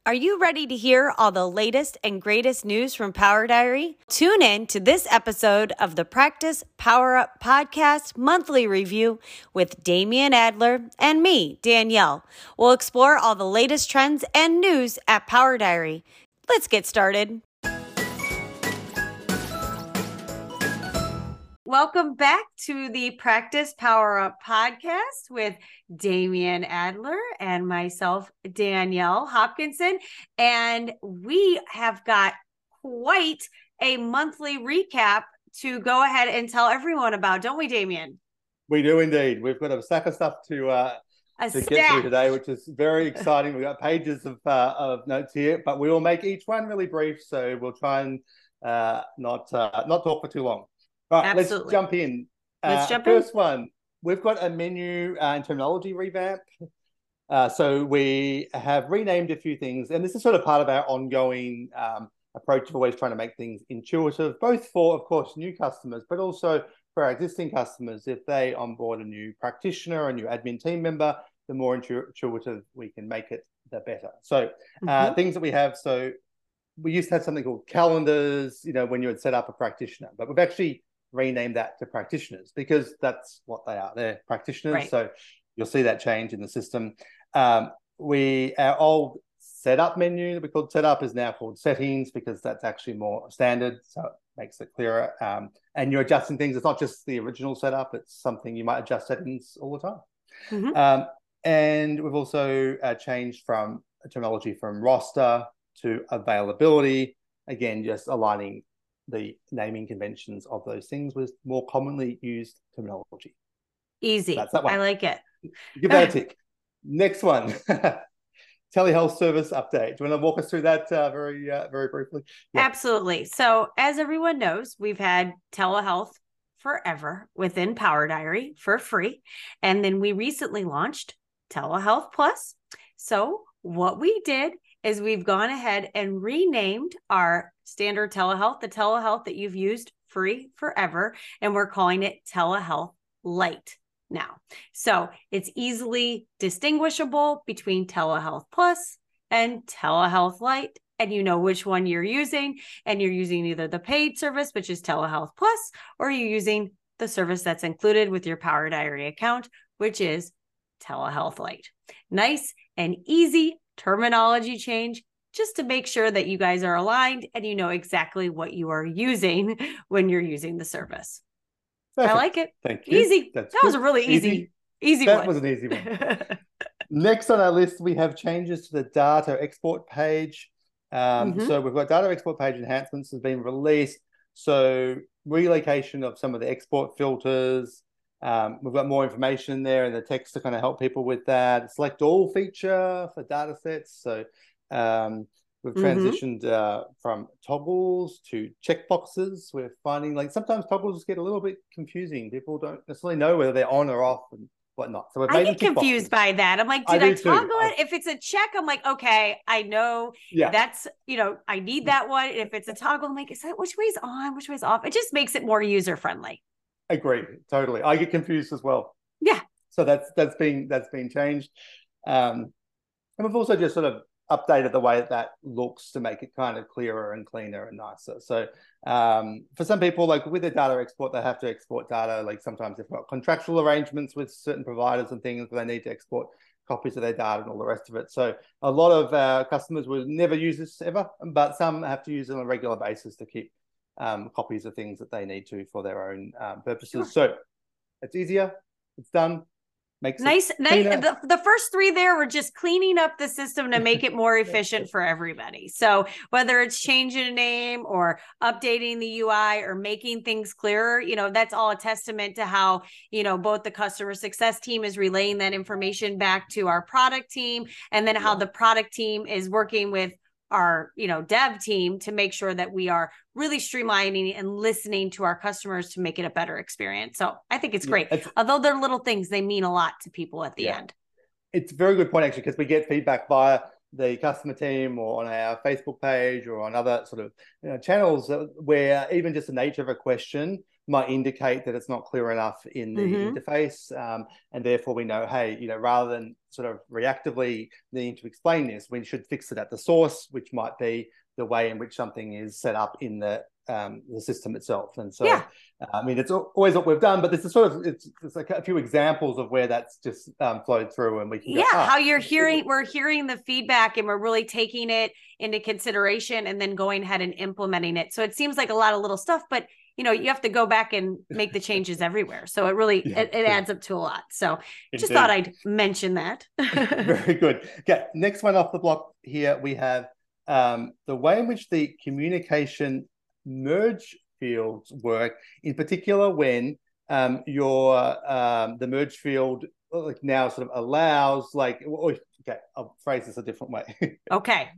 Are you ready to hear all the latest and greatest news from Power Diary? Tune in to this episode of the Practice Power Up Podcast Monthly Review with Damian Adler and me, Danielle. We'll explore all the latest trends and news at Power Diary. Let's get started. Welcome back to the Practice Power Up Podcast with Damian Adler and myself, Danielle Hopkinson. And we have got quite a monthly recap to go ahead and tell everyone about, don't we, Damian? We do indeed. We've got a stack of stuff to get through today, which is very exciting. We've got pages of notes here, but we will make each one really brief. So we'll try and not talk for too long. Right, Absolutely. Let's jump in. First one, we've got a menu and terminology revamp. So we have renamed a few things, and this is sort of part of our ongoing approach of always trying to make things intuitive, both for, of course, new customers, but also for our existing customers. If they onboard a new practitioner, a new admin team member, the more intuitive we can make it, the better. So things that we have, so we used to have something called calendars, when you would set up a practitioner, but we've actually rename that to practitioners because that's what they are. They're practitioners. Right. So you'll see that change in the system. Our old setup menu that we called setup is now called settings because that's actually more standard. So it makes it clearer. And you're adjusting things. It's not just the original setup. It's something you might adjust settings all the time. And we've also changed from terminology from roster to availability. Again, just aligning the naming conventions of those things with more commonly used terminology. Easy. That's that one. I like it. Give that a tick. Next one. Telehealth service update. Do you want to walk us through that very briefly? Yeah. Absolutely. So as everyone knows, we've had telehealth forever within Power Diary for free. And then we recently launched Telehealth Plus. So what we did is we've gone ahead and renamed our standard telehealth, the telehealth that you've used free forever, and we're calling it Telehealth Lite now. So it's easily distinguishable between Telehealth Plus and Telehealth Lite, and you know which one you're using, and you're using either the paid service, which is Telehealth Plus, or you're using the service that's included with your Power Diary account, which is Telehealth Lite. Nice and easy terminology change just to make sure that you guys are aligned and you know exactly what you are using when you're using the service. Perfect. I like it. Thank you. Easy. That was a really easy one. That was an easy one. Next on our list, we have changes to the data export page. So we've got data export page enhancements has been released. So relocation of some of the export filters. We've got more information there in the text to kind of help people with that. Select all feature for data sets. So we've transitioned from toggles to checkboxes. We're finding sometimes toggles get a little bit confusing. People don't necessarily know whether they're on or off and whatnot. So I get confused by that. I'm like, did I toggle it? If it's a check, I'm like, okay, I know that's, I need that one. If it's a toggle, I'm like, is that which way's on, which way's off? It just makes it more user friendly. Agree, totally. I get confused as well. Yeah. So that's been changed, and we've also just sort of updated the way that looks to make it kind of clearer and cleaner and nicer. So for some people, with their data export, they have to export data. Sometimes they've got contractual arrangements with certain providers and things where they need to export copies of their data and all the rest of it. So a lot of customers will never use this ever, but some have to use it on a regular basis to keep copies of things that they need to for their own purposes. Sure. So it's easier, it's done, makes nice. The first three there were just cleaning up the system to make it more efficient for everybody. So whether it's changing a name or updating the UI or making things clearer, that's all a testament to how, both the customer success team is relaying that information back to our product team, and then how the product team is working with our, dev team to make sure that we are really streamlining and listening to our customers to make it a better experience. So I think it's great. Although they're little things, they mean a lot to people at the end. It's a very good point, actually, because we get feedback via the customer team or on our Facebook page or on other sort of channels where even just the nature of a question might indicate that it's not clear enough in the interface. And therefore we know, hey, rather than sort of reactively needing to explain this, we should fix it at the source, which might be the way in which something is set up in the system itself. And so, I mean, it's always what we've done, but this is sort of, it's like a few examples of where that's just flowed through, and we can go, how you're hearing, we're hearing the feedback and we're really taking it into consideration and then going ahead and implementing it. So it seems like a lot of little stuff, but you have to go back and make the changes everywhere. So it really, it adds up to a lot. So just thought I'd mention that. Very good. Okay. Next one off the block here, we have the way in which the communication merge fields work, in particular when the merge field now sort of allows, I'll phrase this a different way. Okay.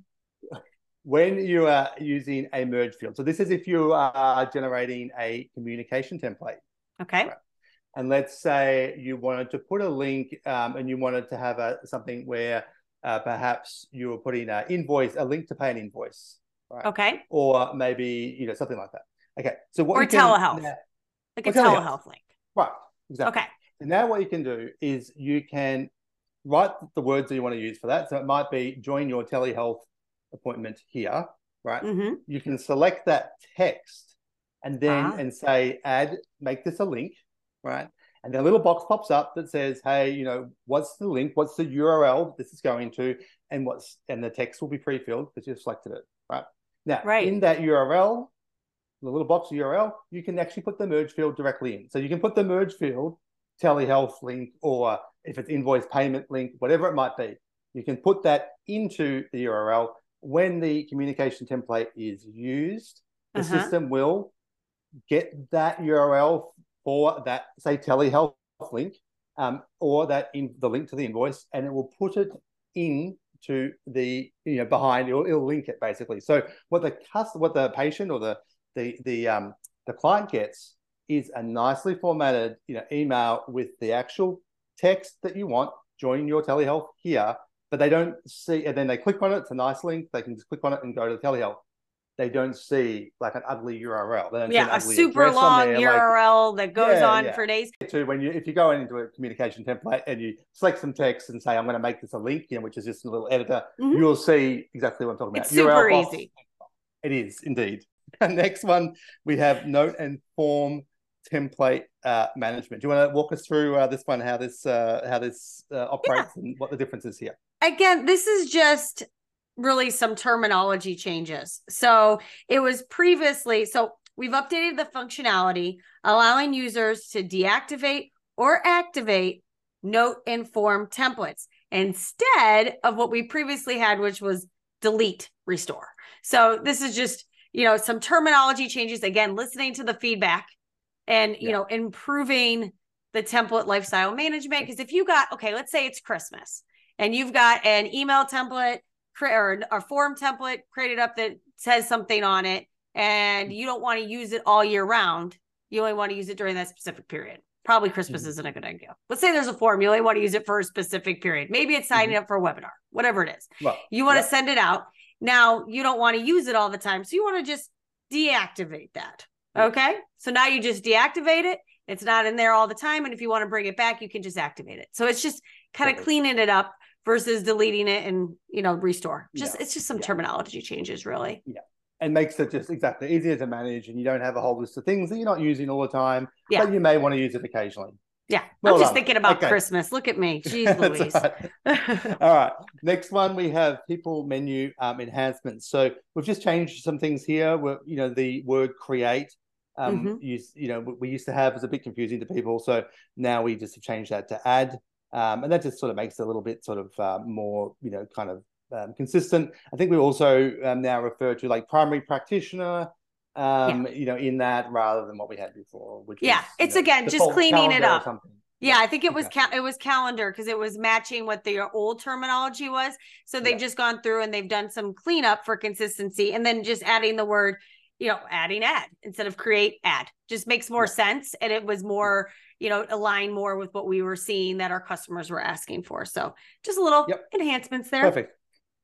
When you are using a merge field. So this is if you are generating a communication template. Okay. Right? And let's say you wanted to put a link and you wanted to have something where perhaps you were putting a link to pay an invoice. Right? Okay. Or maybe, something like that. Okay. So what telehealth. Like a telehealth link. Right. Exactly. Okay. And now what you can do is you can write the words that you want to use for that. So it might be join your telehealth appointment here, right? You can select that text and then and say make this a link, right? And then a little box pops up that says, hey, what's the link, what's the URL this is going to, and the text will be pre-filled because you've selected it, right? Now in that URL, the little box URL, you can actually put the merge field directly in. So you can put the merge field telehealth link, or if it's invoice payment link, whatever it might be, you can put that into the URL. When the communication template is used, the system will get that URL for that, say, telehealth link, or the link to the invoice, and it will put it into the behind. It'll link it basically. So what the patient or the client gets is a nicely formatted email with the actual text that you want. Join your telehealth here. But they don't see, and then they click on it. It's a nice link. They can just click on it and go to the telehealth. They don't see like an ugly URL. They don't see an a super long URL that goes on for days. If you go into a communication template and you select some text and say, I'm going to make this a link, which is just a little editor, you'll see exactly what I'm talking about. It's super easy. It is indeed. Next one, we have note and form template management. Do you want to walk us through this one, how this operates and what the difference is here? Again, this is just really some terminology changes. So it was previously, we've updated the functionality, allowing users to deactivate or activate note and form templates instead of what we previously had, which was delete, restore. So this is just, some terminology changes, again, listening to the feedback and, improving the template lifestyle management. Because if you got, let's say it's Christmas and you've got an email template or a form template created up that says something on it, and you don't want to use it all year round. You only want to use it during that specific period. Probably Christmas isn't a good idea. Let's say there's a form. You only want to use it for a specific period. Maybe it's signing up for a webinar, whatever it is. Well, you want to send it out. Now, you don't want to use it all the time. So you want to just deactivate that. Okay. So now you just deactivate it. It's not in there all the time. And if you want to bring it back, you can just activate it. So it's just kind of cleaning it up versus deleting it and, restore. It's just some terminology changes, really. Yeah. And makes it just exactly easier to manage, and you don't have a whole list of things that you're not using all the time, but you may want to use it occasionally. Yeah. I'm just thinking about Christmas. Look at me. Jeez Louise. All right. Next one, we have people menu enhancements. So we've just changed some things here. The word create, we used to have, was a bit confusing to people. So now we just have changed that to add. And that just sort of makes it a little bit sort of more, kind of consistent. I think we also now refer to like primary practitioner, in that rather than what we had before. Which was, it's again just cleaning it up. Yeah, I think it was it was calendar because it was matching what the old terminology was. So they've just gone through and they've done some cleanup for consistency, and then just adding the word, adding add instead of create add just makes more sense, and it was more align more with what we were seeing that our customers were asking for. So just a little enhancements there. Perfect.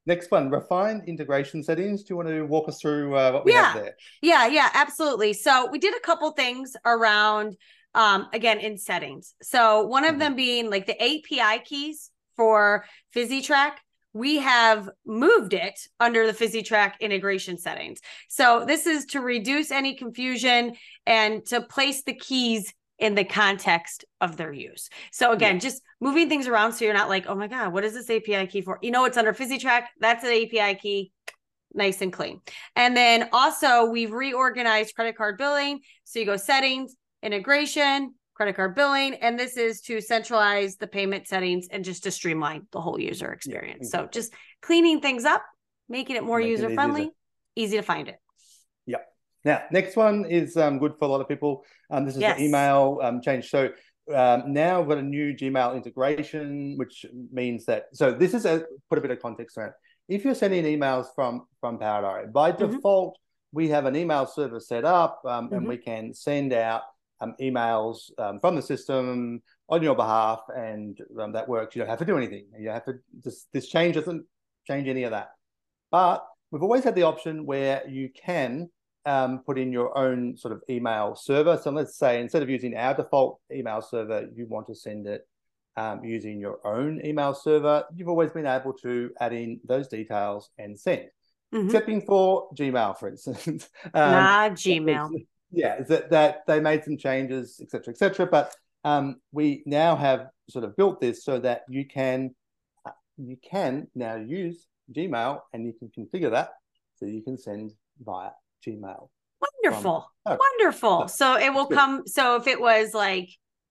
Next one, refined integration settings. Do you want to walk us through what we have there? Yeah, absolutely. So we did a couple things around, again, in settings. So one of them being like the API keys for PhysiTrack. We have moved it under the PhysiTrack integration settings. So this is to reduce any confusion and to place the keys in the context of their use. So again, just moving things around so you're not like, oh my God, what is this API key for? You know, it's under PhysiTrack. That's an API key, nice and clean. And then also we've reorganized credit card billing. So you go settings, integration, credit card billing, and this is to centralize the payment settings and just to streamline the whole user experience. Exactly. So just cleaning things up, making it more user-friendly, easy to find it. Yep. Now, next one is good for a lot of people. This is the email change. So now we've got a new Gmail integration, which means that, so this is put a bit of context around. If you're sending emails from PowerDiary, by default, we have an email server set up and we can send out emails from the system on your behalf, and that works. You don't have to do anything. You have to this change doesn't change any of that. But we've always had the option where you can put in your own sort of email server. So let's say instead of using our default email server, you want to send it using your own email server. You've always been able to add in those details and send, excepting for Gmail, for instance. Gmail. Yeah, that they made some changes, etc. But we now have sort of built this so that you can now use Gmail, and you can configure that so you can send via Gmail. Wonderful. So it will come. So if it was like,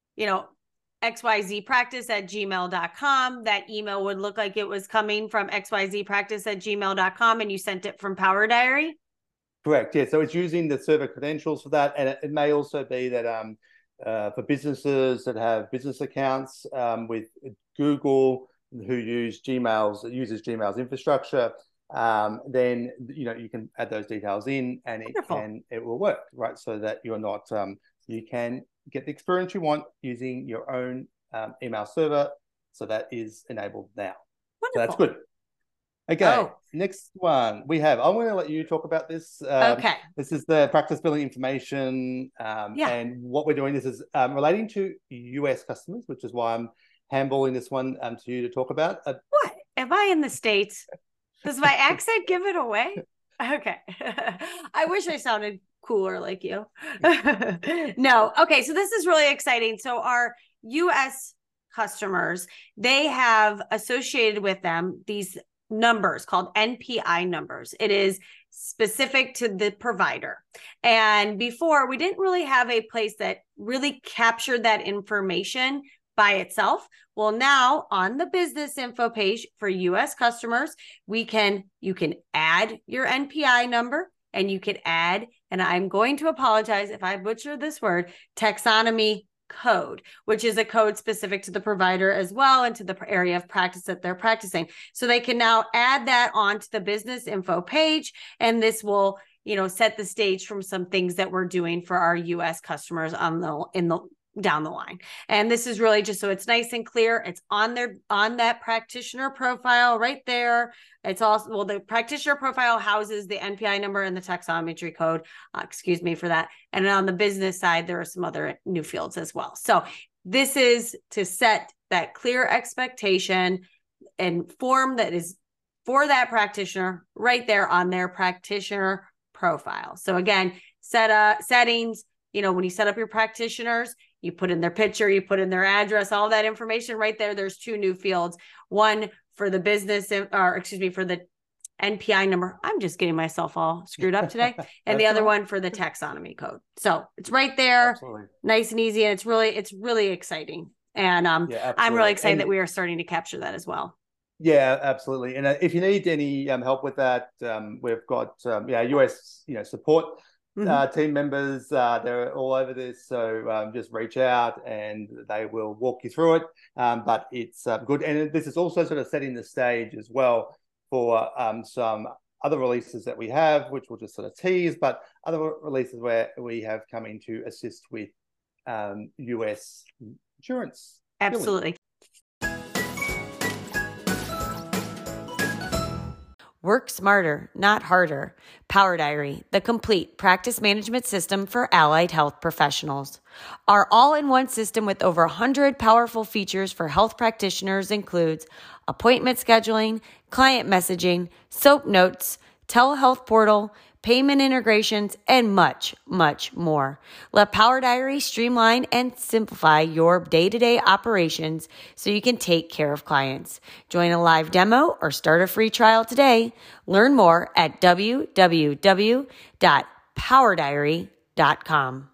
xyzpractice@gmail.com, that email would look like it was coming from xyzpractice@gmail.com, and you sent it from PowerDiary. Correct. Yeah. So it's using the server credentials for that, and it may also be that for businesses that have business accounts with Google, who uses Gmail's infrastructure, then you can add those details in, and it will work, right? So that you're not you can get the experience you want using your own email server. So that is enabled now. Wonderful. So that's good. Okay, next one we have. I'm going to let you talk about this. Okay. This is the practice billing information. And what we're doing, this is relating to US customers, which is why I'm handballing this one to you to talk about. What? Am I in the States? Does my accent give it away? Okay. I wish I sounded cooler like you. No. Okay, so this is really exciting. So our US customers, they have associated with them these numbers called NPI numbers. It is specific to the provider. And before, we didn't really have a place that really captured that information by itself. Well, now on the business info page for US customers, you can add your NPI number, and you can add, and I'm going to apologize if I butcher this word, taxonomy code, which is a code specific to the provider as well and to the area of practice that they're practicing. So they can now add that onto the business info page, and this will, set the stage from some things that we're doing for our US customers down the line. And this is really just so it's nice and clear. It's on that practitioner profile right there. It's also, the practitioner profile houses the NPI number and the taxonomy code. Excuse me for that. And then on the business side, there are some other new fields as well. So this is to set that clear expectation and form that is for that practitioner right there on their practitioner profile. So again, settings, when you set up your practitioners, you put in their picture, you put in their address, all that information right there. There's two new fields, one for the business, for the NPI number. I'm just getting myself all screwed up today. And the other one for the taxonomy code. So it's right there, nice and easy. And it's really exciting. And I'm really excited that we are starting to capture that as well. Yeah, absolutely. And if you need any help with that, we've got US support team members. They're all over this, so just reach out and they will walk you through it. But it's good, and this is also sort of setting the stage as well for some other releases that we have, which we'll just sort of tease, but other releases where we have coming to assist with US insurance. Absolutely. Work smarter, not harder. Power Diary, the complete practice management system for allied health professionals. Our all-in-one system with over 100 powerful features for health practitioners includes appointment scheduling, client messaging, SOAP notes, telehealth portal, payment integrations, and much, much more. Let Power Diary streamline and simplify your day-to-day operations so you can take care of clients. Join a live demo or start a free trial today. Learn more at www.powerdiary.com.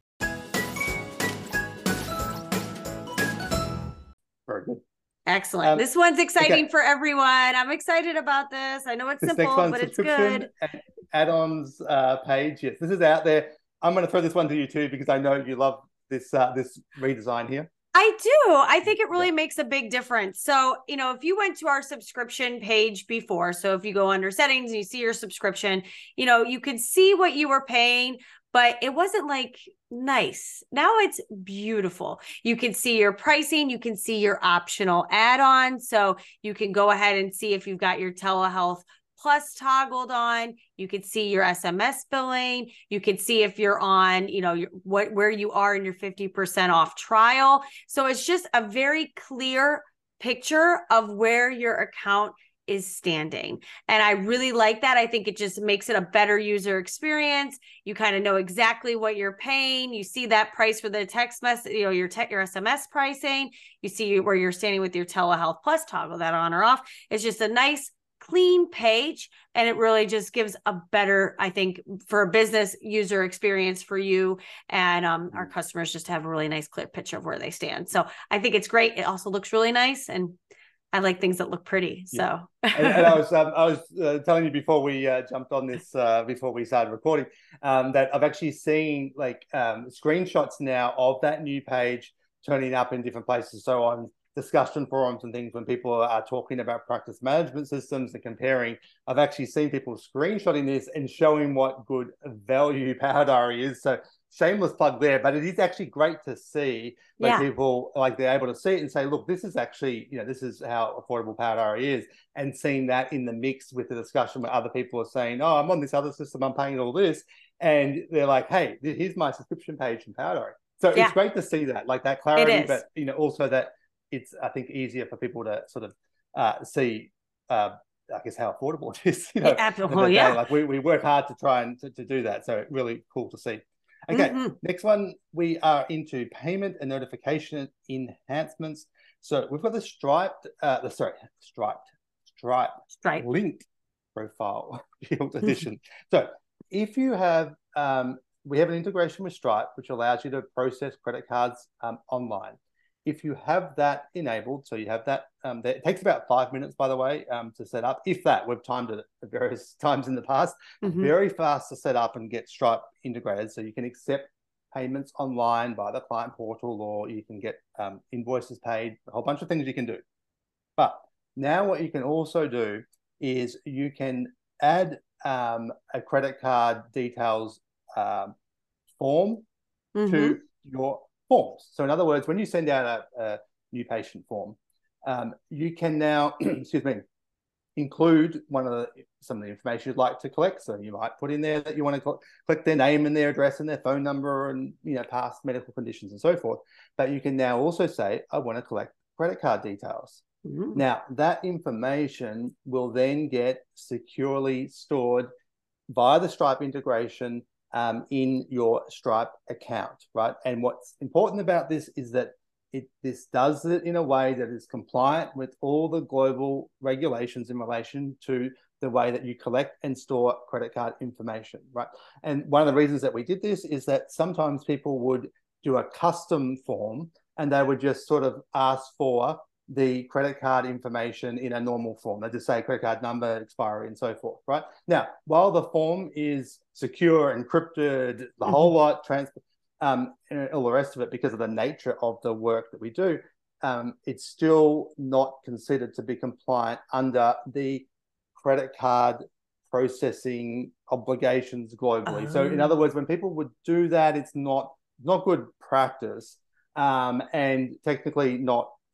Very good. Excellent. This one's exciting for everyone. I'm excited about this. I know it's simple, but it's good. Add-ons page. Yes, this is out there. I'm going to throw this one to you too, because I know you love this this redesign here. I do. I think it really makes a big difference. So, if you went to our subscription page before, so if you go under settings and you see your subscription, you could see what you were paying, but it wasn't like nice. Now it's beautiful. You can see your pricing. You can see your optional add-ons. So you can go ahead and see if you've got your telehealth plus toggled on. You could see your SMS billing. You could see if you're on, where you are in your 50% off trial. So it's just a very clear picture of where your account is standing. And I really like that. I think it just makes it a better user experience. You kind of know exactly what you're paying. You see that price for the text message, your SMS pricing. You see where you're standing with your telehealth plus, toggle that on or off. It's just a nice, clean page, and it really just gives a better, I think, for a business user experience for you and our customers, just to have a really nice, clear picture of where they stand. So I think it's great. It also looks really nice, and I like things that look pretty. So, and I was telling you before we jumped on this, before we started recording, that I've actually seen screenshots now of that new page turning up in different places. So on discussion forums and things, when people are talking about practice management systems and comparing, I've actually seen people screenshotting this and showing what good value Power Diary is. So shameless plug there, but it is actually great to see people they're able to see it and say, look, this is actually, this is how affordable Power Diary is, and seeing that in the mix with the discussion where other people are saying, oh, I'm on this other system, I'm paying all this, and they're like, hey, here's my subscription page in Power Diary. So it's great to see that, like that clarity, but also that it's, I think, easier for people to sort of see, I guess, how affordable it is. Like we work hard to try and to do that. So really cool to see. Okay, next one, we are into payment and notification enhancements. So we've got the Stripe linked profile field edition. So if you have, we have an integration with Stripe, which allows you to process credit cards online. If you have that enabled, so you have that, it takes about 5 minutes, by the way, to set up. If that, we've timed it at various times in the past. Very fast to set up and get Stripe integrated, so you can accept payments online by the client portal, or you can get invoices paid, a whole bunch of things you can do. But now what you can also do is you can add a credit card details form to your forms. So in other words, when you send out a new patient form, you can now, include some of the information you'd like to collect. So you might put in there that you want to collect their name and their address and their phone number and past medical conditions and so forth. But you can now also say, I want to collect credit card details. Now that information will then get securely stored via the Stripe integration in your Stripe account, right? And what's important about this is that this does it in a way that is compliant with all the global regulations in relation to the way that you collect and store credit card information, right? And one of the reasons that we did this is that sometimes people would do a custom form and they would just sort of ask for the credit card information in a normal form. They just say credit card number, expiry, and so forth, right? Now, while the form is secure, encrypted, the whole lot, and all the rest of it, because of the nature of the work that we do, it's still not considered to be compliant under the credit card processing obligations globally. So in other words, when people would do that, it's not good practice, and technically not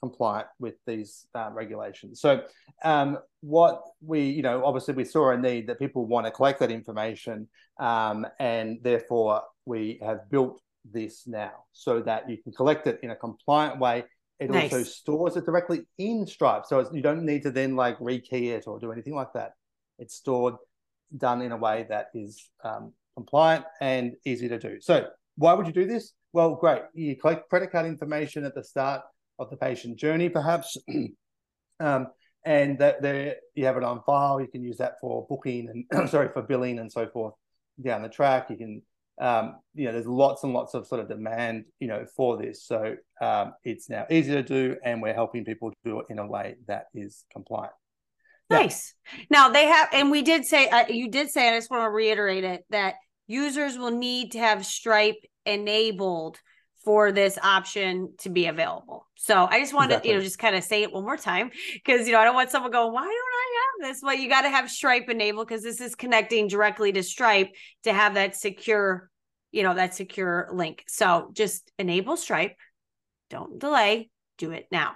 compliant with these regulations. So what we, obviously we saw a need that people want to collect that information, and therefore we have built this now so that you can collect it in a compliant way. It also stores it directly in Stripe, so you don't need to then like rekey it or do anything like that. It's stored, done in a way that is compliant and easy to do. So why would you do this? Well, great. You collect credit card information at the start of the patient journey, perhaps, and that there you have it on file. You can use that for booking and for billing and so forth down the track. You can, there's lots and lots of sort of demand, for this. So it's now easy to do, and we're helping people do it in a way that is compliant. Nice. Now they have, and we did say, you did say, and I just want to reiterate it, that users will need to have Stripe enabled for this option to be available. So I just wanted to, just kind of say it one more time, because, I don't want someone going, why don't I have this? Well, you got to have Stripe enabled, because this is connecting directly to Stripe to have that secure, that secure link. So just enable Stripe. Don't delay. Do it now.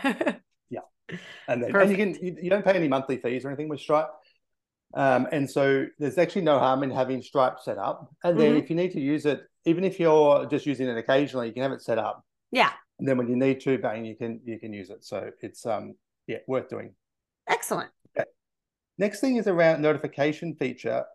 And you don't pay any monthly fees or anything with Stripe. And so there's actually no harm in having Stripe set up. And then if you need to use it, even if you're just using it occasionally, you can have it set up. Yeah. And then when you need to, bang, you can use it. So it's worth doing. Excellent. Okay. Next thing is around notification feature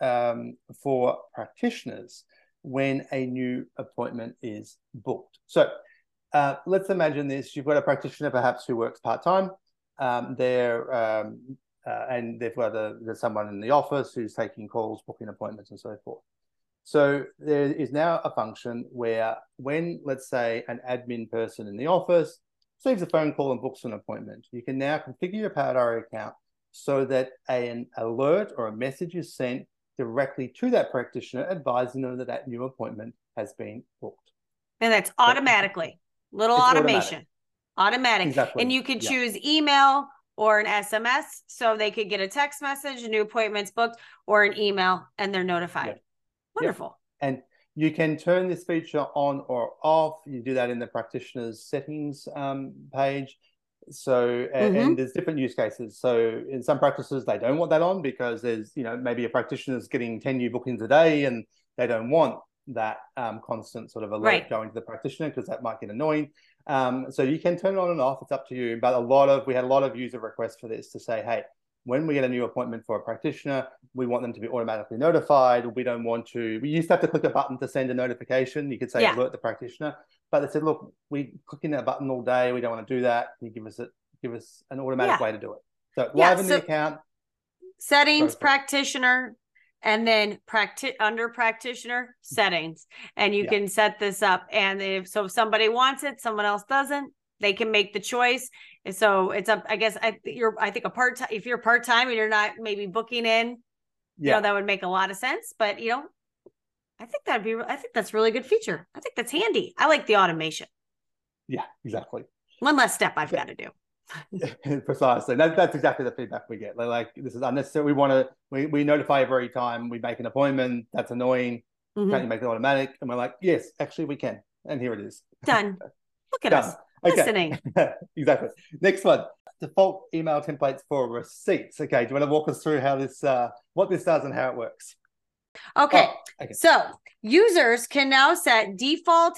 for practitioners when a new appointment is booked. So let's imagine this. You've got a practitioner perhaps who works part-time. And they've got there's someone in the office who's taking calls, booking appointments, and so forth. So there is now a function where when, let's say, an admin person in the office receives a phone call and books an appointment, you can now configure your PowerDiary account so that an alert or a message is sent directly to that practitioner advising them that that new appointment has been booked. And that's automatically. Little automation. Automatic. Exactly. And you could choose email or an SMS, so they could get a text message, a new appointment's booked, or an email, and they're notified. Yep. Wonderful. Yep. And you can turn this feature on or off. You do that in the practitioner's settings page. So, and there's different use cases. So in some practices, they don't want that on because there's, maybe a practitioner's getting 10 new bookings a day and they don't want that constant sort of alert going to the practitioner because that might get annoying. So you can turn it on and off. It's up to you. But we had a lot of user requests for this to say, hey, when we get a new appointment for a practitioner, we want them to be automatically notified. We used to have to click a button to send a notification. You could say alert the practitioner, but they said, look, we clicking that button all day. We don't want to do that. Can you give us an automatic way to do it? So live in the account. Settings, practitioner, and then under practitioner settings, and you can set this up. And if somebody wants it, someone else doesn't, they can make the choice. And so it's up, I guess, if you're part-time and you're not maybe booking in, that would make a lot of sense. But, I think that's a really good feature. I think that's handy. I like the automation. Yeah, exactly. One less step I've got to do. Precisely. That's exactly the feedback we get. They're like, this is unnecessary. We notify every time we make an appointment. That's annoying. Can't you make it automatic? And we're like, yes, actually we can. And here it is. Done. Look at us. Okay. Listening. Exactly. Next one. Default email templates for receipts. Okay. Do you want to walk us through how this, what this does and how it works? Okay. So users can now set default.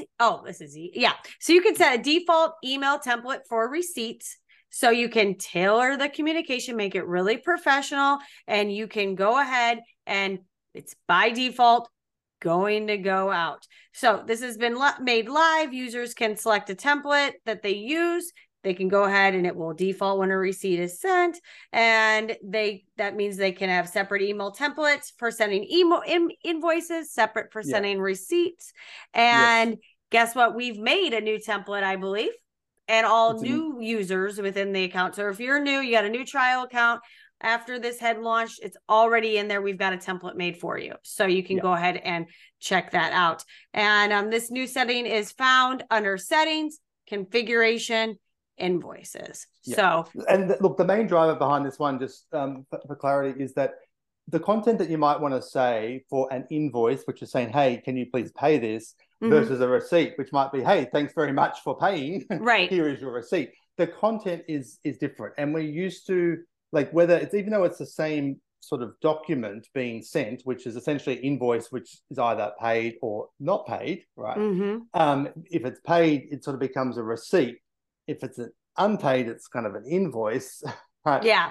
So you can set a default email template for receipts. So you can tailor the communication, make it really professional, and you can go ahead and it's by default going to go out. So this has been made live. Users can select a template that they use. They can go ahead and it will default when a receipt is sent. And that means they can have separate email templates for sending invoices, separate for sending receipts. And guess what? We've made a new template, I believe, and all new users within the account. So if you're new, you got a new trial account. After this had launched, it's already in there. We've got a template made for you. So you can go ahead and check that out. And this new setting is found under settings, configuration, invoices. So, and look, the main driver behind this one, just for clarity, is that the content that you might want to say for an invoice, which is saying, hey, can you please pay this, versus a receipt, which might be, hey, thanks very much for paying. Right. Here is your receipt. the content is different, and we're used to, like, whether it's, even though it's the same sort of document being sent, which is essentially an invoice, which is either paid or not paid, right? If it's paid, it sort of becomes a receipt. If it's unpaid, it's kind of an invoice, right? Yeah.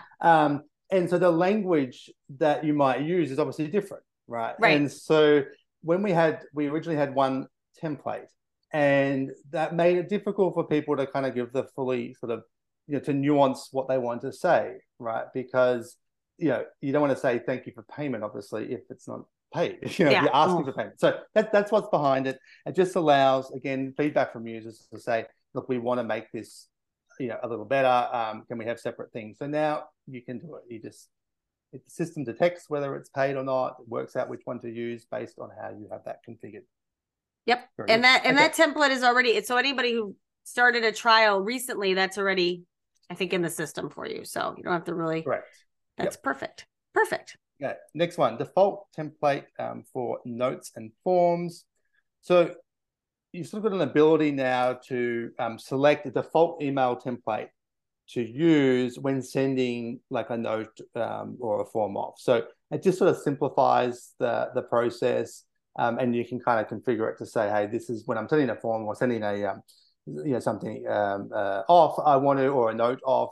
And so the language that you might use is obviously different, right? Right. And so when we originally had one template, and that made it difficult for people to kind of give the fully sort of, to nuance what they want to say, right? Because, you don't want to say thank you for payment, obviously, if it's not paid. You're asking for payment. So that's what's behind it. It just allows, again, feedback from users to say, look, we want to make this, a little better. Can we have separate things? So now you can do it. The system detects whether it's paid or not. It works out which one to use based on how you have that configured. Yep. And that template is already, so anybody who started a trial recently, that's already, I think, in the system for you. So you don't have to really. Correct. That's perfect. Perfect. Okay. Next one, default template for notes and forms. So you've sort of got an ability now to select the default email template to use when sending like a note or a form off. So it just sort of simplifies the process, and you can kind of configure it to say, hey, this is when I'm sending a form or sending a something off, I want to, or a note off,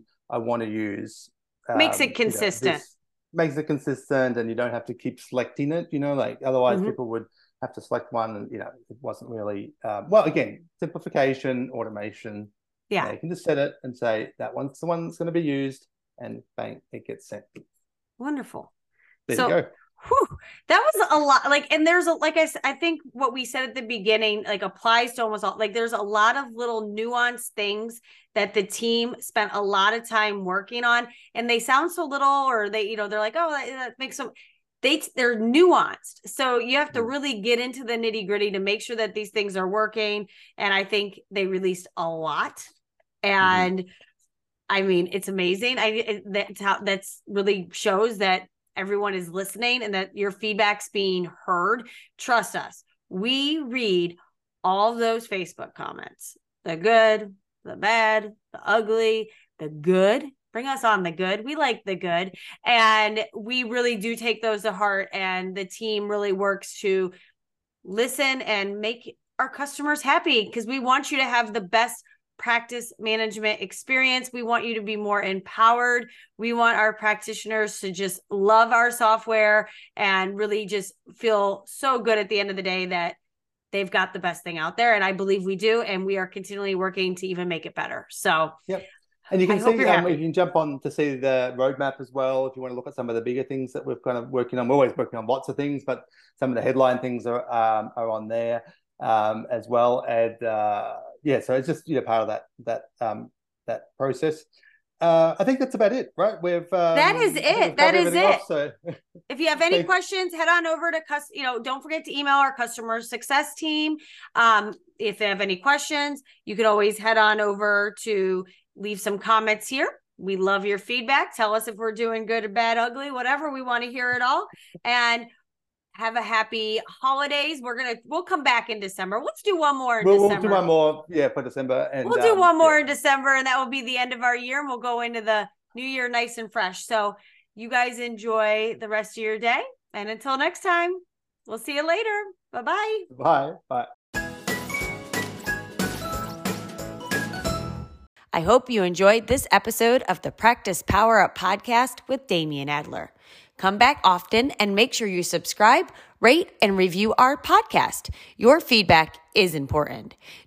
I want to use. Makes it consistent. Makes it consistent, and you don't have to keep selecting it. Like otherwise people would have to select one, and it wasn't really. Well, again, simplification, automation. Yeah, you can just set it and say that one's the one that's going to be used, and bang, it gets sent. Wonderful. There you go. That was a lot. And there's I think what we said at the beginning, applies to almost all, there's a lot of little nuanced things that the team spent a lot of time working on, and they sound so little, or they, they're like, oh, that makes them, they're nuanced. So you have to really get into the nitty gritty to make sure that these things are working. And I think they released a lot, and I mean, it's amazing. That's really shows that everyone is listening and that your feedback's being heard. Trust us. We read all those Facebook comments, the good, the bad, the ugly, the good. Bring us on the good. We like the good. And we really do take those to heart. And the team really works to listen and make our customers happy, because we want you to have the best practice management experience. We want you to be more empowered. We want our practitioners to just love our software and really just feel so good at the end of the day that they've got the best thing out there. And I believe we do. And we are continually working to even make it better. So, yep. And you can see, you can jump on to see the roadmap as well if you want to look at some of the bigger things that we're kind of working on. We're always working on lots of things, but some of the headline things are on there as well. And so it's just part of that process. I think that's about it, right? That is it. That is it. So if you have any questions, head on over to don't forget to email our customer success team. If they have any questions, you can always head on over to leave some comments here. We love your feedback. Tell us if we're doing good or bad, ugly, whatever. We want to hear it all. And have a happy holidays. We'll come back in December. Let's do one more in December. We'll do one more, for December. And we'll do one more in December, and that will be the end of our year, and we'll go into the new year nice and fresh. So you guys enjoy the rest of your day. And until next time, we'll see you later. Bye-bye. Bye. Bye. I hope you enjoyed this episode of the Practice Power Up podcast with Damian Adler. Come back often and make sure you subscribe, rate, and review our podcast. Your feedback is important.